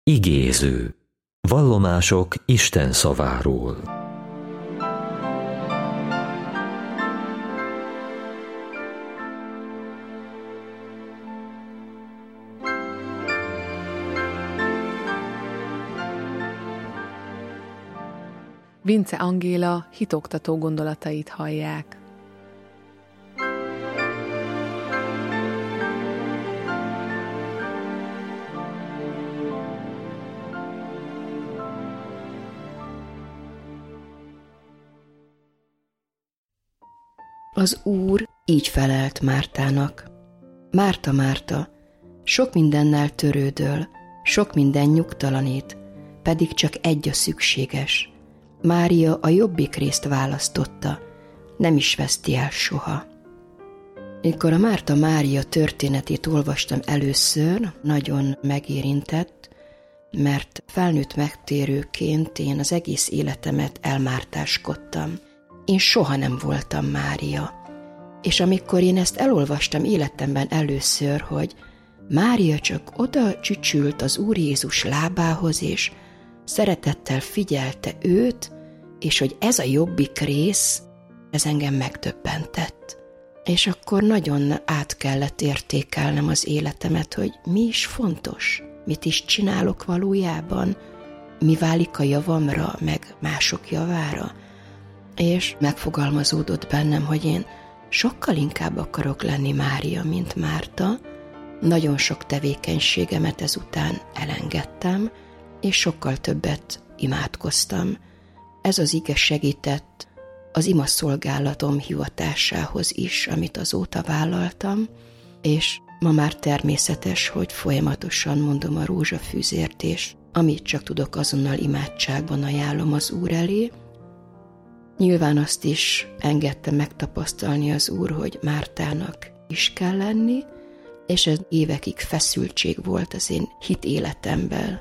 Igéző. Vallomások Isten szaváról. Vince Angéla hitoktató gondolatait hallják. Az Úr így felelt Mártának: Márta, Márta, sok mindennel törődöl, sok minden nyugtalanít, pedig csak egy a szükséges. Mária a jobbik részt választotta, nem is veszti el soha. Mikor a Márta-Mária történetét olvastam először, nagyon megérintett, mert felnőtt megtérőként én az egész életemet elmártáskodtam. Én soha nem voltam Mária. És amikor én ezt elolvastam életemben először, hogy Mária csak oda csücsült az Úr Jézus lábához, és szeretettel figyelte őt, és hogy ez a jobbik rész, ez engem megdöbbentett. És akkor nagyon át kellett értékelnem az életemet, hogy mi is fontos, mit is csinálok valójában, mi válik a javamra, meg mások javára. És megfogalmazódott bennem, hogy én sokkal inkább akarok lenni Mária, mint Márta. Nagyon sok tevékenységemet ezután elengedtem, és sokkal többet imádkoztam. Ez az ige segített az imaszolgálatom hivatásához is, amit azóta vállaltam, és ma már természetes, hogy folyamatosan mondom a rózsafűzért, és amit csak tudok, azonnal imádságban ajánlom az Úr elé. Nyilván azt is engedte megtapasztalni az Úr, hogy Mártának is kell lenni, és ez évekig feszültség volt az én hitéletemben.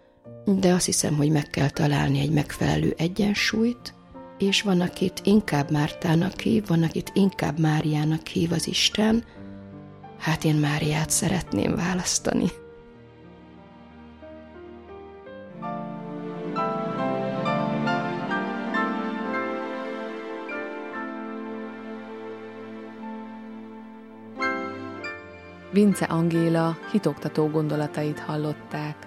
De azt hiszem, hogy meg kell találni egy megfelelő egyensúlyt, és van, akit inkább Mártának hív, van, akit inkább Máriának hív az Isten. Hát én Máriát szeretném választani. Vince Angéla hitoktató gondolatait hallották.